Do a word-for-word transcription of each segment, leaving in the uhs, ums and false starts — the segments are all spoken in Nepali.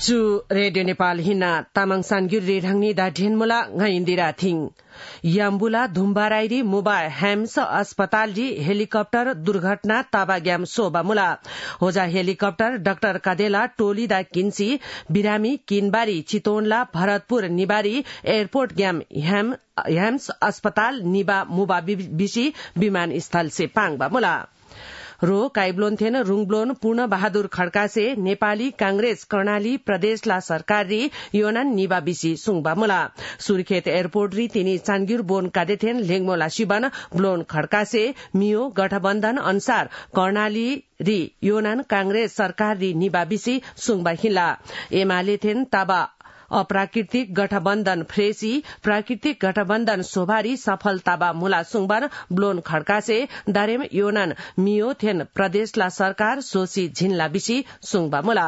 Chu Radio Nepal hina tamang sangir rangni da dhenmula ngaindira thing Yambula धुम्बाराइरी मुबा हेम्स अस्पताल जी हेलिकप्टर दुर्घटना ताबाग्याम सोबामुला होजा हेलिकप्टर डाक्टर कदेला टोली दा किन्सी बिरामी किनबारी चितोनला भरतपुर निबारी एयरपोर्ट ग्याम हेम हेम्स अस्पताल निबा मुबा बिसी विमान स्थल से पांगबा मुला रो काइब्लोन थेन रुङब्लोन पूर्ण बहादुर खड्का से नेपाली कांग्रेस कर्णाली प्रदेशला सरकारी योनान निबा बिसी सुङबा मुला सुर्खेत एयरपोर्ट री तिनी चांगिर बोन कादे थेन लेङमोला शिबन ब्लोन खड्का से मियो गठबन्धन अनुसार कर्णाली री योनान कांग्रेस सरकार री निबा बिसी सुङबा हिला एमाले थेन ताबा अप्राकृतिक गठबन्धन फ्रेसी प्राकृतिक गठबन्धन सोभारी सफलताबा मुला सुङबार ब्लोन खड्का से दारेम योनान मियो थेन प्रदेशला सरकार सोसी झिनला बिसी सुङबा मुला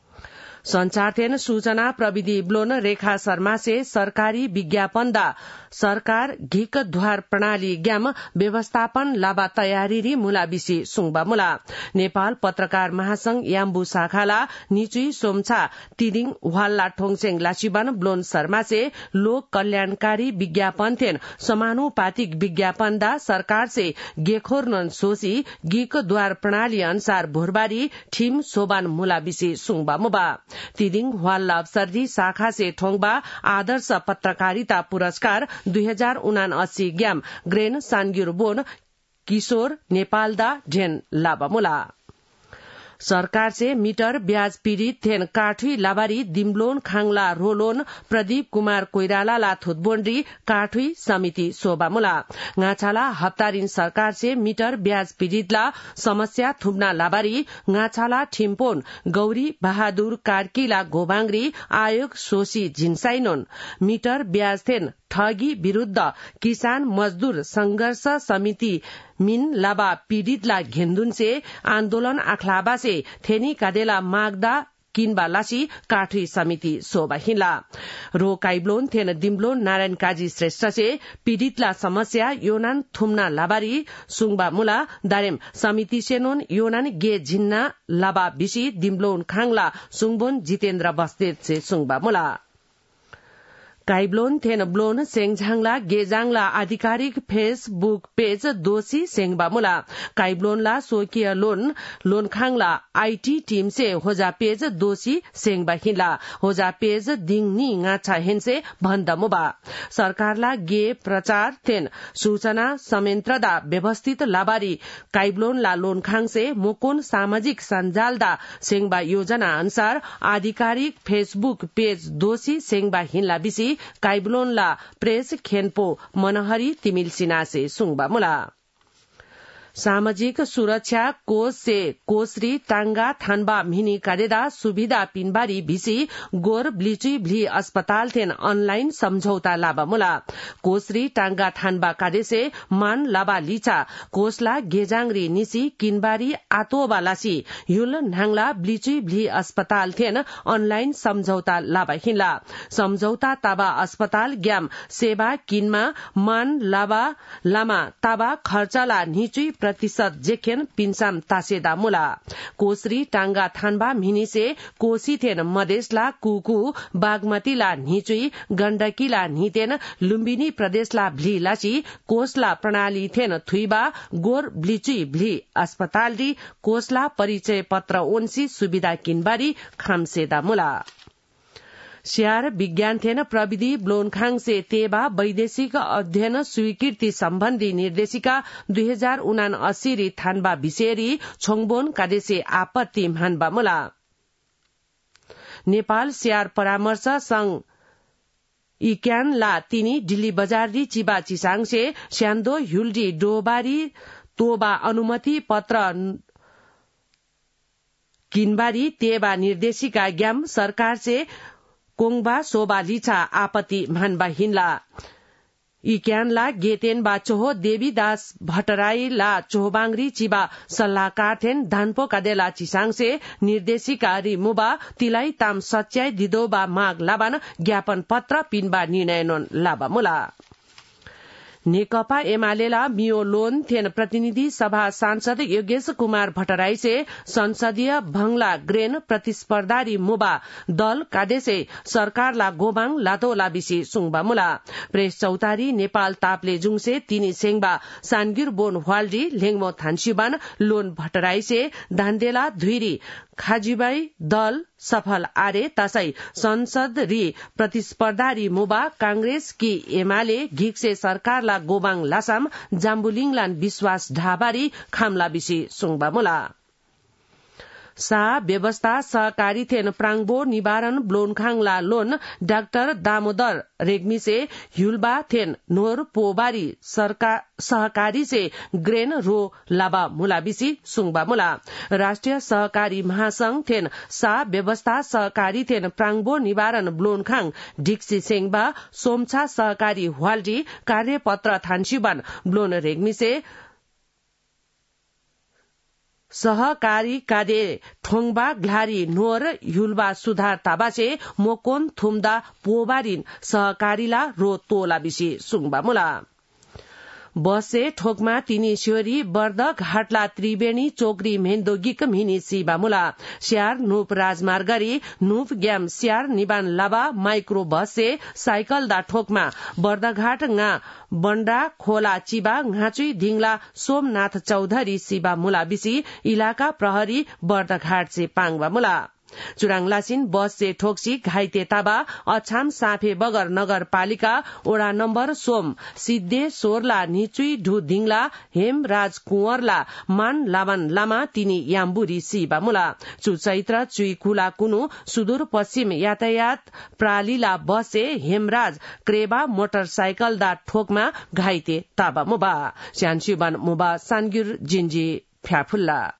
संचार थेन सूचना प्रविधि ब्लोन रेखा शर्मा से सरकारी विज्ञापन दा सरकार घिक द्वार प्रणाली ग्याम व्यवस्थापन लाबा तयारी री मुला बिसी सुङबा मुला नेपाल पत्रकार महासंघ याम्बु शाखाला निचुई सोमछा तिदिङ वाल्ला ठोङसेङ लाचिबन ब्लोन शर्मा से लोक कल्याणकारी विज्ञापन थेन समानुपातिक विज्ञापन दा सरकार से गेखोर नन सोसी घिक द्वार प्रणाली अनुसार भोरबारी ठिम सोबान मुला बिसी सुङबा मुबा तिदिङ वाल्ला अवसरजी शाखा से ठोङबा आदर्श पत्रकारिता पुरस्कार दुई हजार उनासी ग्याम ग्रेन सानगिर बोन किशोर नेपालदा ढेन लाबामुला सरकार से मीटर ब्याज पीड़ित थेन काठुई लाबारी दिम्लोन खाङला रोलोन प्रदीप कुमार कोइराला ला थुतबोन्डी काठुई समिति सोबामुला गाछाला हप्तारिन सरकार से मीटर ब्याज पीड़ितला समस्या थुम्ना लाबारी गाछाला ठिम्पोन गौरी बहादुर कार्कीला गोबाङ्री आयोग सोसी झिन्साइनोन मीटर ब्याज थेन ठगी विरूद्ध किसान मजदूर संघर्ष समिति मिन लाबा पीड़ितला घेन्दुन से आन्दोलन आखलाबा से थेनी कादेला मागदा किनबा लासी काठी समिति सोबा हिला रो काइब्लोन थेन दिम्लोन नारायण काजी श्रेष्ठ से पीड़ितला समस्या योनान थुम्ना लाबारी सुङबा मुला दारेम समिति सेनोन योनान गे झिन्ना लाबा बिसी दिम्लोन खाङला सुङबोन जितेन्द्र बस्नेत से सुङबा मुला काइब्लोन थेन ब्लोन सेङझाङला गेजाङला आधिकारिक फेसबुक पेज दोषी सेङबा मुला काइब्लोनला स्वकीय लोन लोनखाङला आईटी टीम से होजा पेज दोषी सेङबा हिला होजा पेज दिङनी गाछा हेनसे भन्द मुबा सरकारला गे प्रचार थेन सूचना संयन्त्रदा व्यवस्थित लाबारी काइब्लोनला लोनखाङ से मुकुन सामाजिक सञ्जालदा सेङबा योजना अनुसार आधिकारिक फेसबुक पेज दोषी सेङबा हिला बिसी काइब्लोनला प्रेस खेनपो मनहरी तिमिल सिना से सुङबा मुला सामाजिक सुरक्षा कोष से कोसरी टांगा थानबा मिनी कादेदा सुविधा पिनबारी भिसी गोर ब्लिची भ्ली अस्पताल थेन ऑनलाइन समझौता लाबा मुला कोसरी टांगा थानबा कादे से मान लाबा लिचा कोसला गेजांगरी निसी किनबारी आतोबा लासी युल नांगला ब्लिची भ्ली अस्पताल थेन ऑनलाइन समझौता लाबा हिला समझौता ताबा अस्पताल ग्याम सेवा किनमा मान लाबा लामा ताबा खर्चला निचुई प्रतिशत जेखेन पिन्साम तासेदा मुला कोसरी टांगा थानबा मिनी से कोसी थेन मधेसला कुकु बागमतीला निचुई गण्डकीला नितेन लुम्बिनी प्रदेशला भ्ली लाची कोसला प्रणाली थेन थुइबा गोर ब्लिचुई भ्ली अस्पताल दी कोसला परिचय पत्र ओन्सी सुविधा किनबारी खामसेदा मुला स्यार विज्ञान थेन प्रविधि ब्लोनखाङ से तेबा वैदेशिक अध्ययन स्वीकृति सम्बन्धी निर्देशिका दुई हजार उनासी री थानबा विषयरी छोङबोन कादेसे आपत्ति मानबा मुला नेपाल स्यार परामर्श संघ इक्यान ला तिनी दिल्ली बजार री चिबा चिसाङ से स्यान्दो हुल्डी डोबारी तोबा अनुमति पत्र किनबारी तेबा निर्देशिका ग्याम सरकार से कोङबा सोबा लिचा आपत्ति मानबा हिनला इक्यानला गेतेनबा चोहो देवीदास भट्टराई ला चोहबाङ्री चिबा सल्लाहकार थेन धानपो कादेला चिसाङ से निर्देशिका री मुबा तिलाई ताम सच्याई दिदोबा माग लाबान ज्ञापन पत्र पिनबा निर्णय नोन लाबा मुला नेकपा एमालेला मियो लोन थेन प्रतिनिधि सभा सांसद योगेश कुमार भट्टराईसे संसदीय भंगला ग्रेन प्रतिस्पर्धारी मुबा दल कादेसे सरकारला गोबाङ लातोला बिसी सुङबा मुला प्रेस चौतारी नेपाल तापले जुङसे तिनी सेङबा सानगिर बोन हवाल्डी लेङमो थान्सीबान लोन भट्टराईसे धान्देला धुइरी खाजीबाई दल सफल आरे तसै संसद री प्रतिस्पर्धारी मुबा कांग्रेस की एमाले घिक्से सरकारला गोबाङ लासाम जाम्बुलिङलान विश्वास ढाबारी खामला बिसी सुङबा मुला सा व्यवस्था सहकारी थेन प्राङबो निवारण ब्लोनखाङला लोन डाक्टर दामोदर रेग्मीसे ह्युलबा थेन नोर पोबारी सहकारी से ग्रेन रो लाबा मुला बिसी सुङबा मुला राष्ट्रिय सहकारी महासंघ थेन सा व्यवस्था सहकारी थेन प्राङबो निवारण ब्लोनखाङ ढिक्सी सेङबा सोमछा सहकारी हवाल्डी कार्यपत्र थान्सीबान ब्लोन रेग्मीसे सहकारी कादे ठोङबा ग्लारी नोर युलबा सुधार ताबाचे मोकोन थुम्दा पोबारिन सहकारीला रो तोला बिसी सुङबा मुला बसे ठोकमा तिनी स्योरी बर्दक हाटला त्रिवेणी चोकरी मेन्दोगिक मिनी सिबा मुला स्यार नुप राजमार्गरी नुप ग्याम स्यार निबान लाबा माइक्रो बसे साइकल दा ठोकमा बर्दघाट nga बन्डा खोला चिबा घाचुई ढिङला सोमनाथ चौधरी सिबा मुला बिसी इलाका प्रहरी बर्दघाट से पाङबा मुला चुराङलासिन बस से ठोक्सी घाइते ताबा अछाम साफे बगर नगरपालिका ओडा नम्बर सोम सिद्धे सोरला निचुई ढु ढिङला हेमराज कुंवरला मान लावन लामा तिनी याम्बुरी सिबा मुला चुचैत्र चुई कुला कुनु सुदूर पश्चिम यातायात प्रालीला बसे हेमराज क्रेबा मोटरसाइकल दा ठोकमा घाइते ताबा मुबा स्यानसिबान मुबा सानगिर जिन्जी फ्याफुल्ला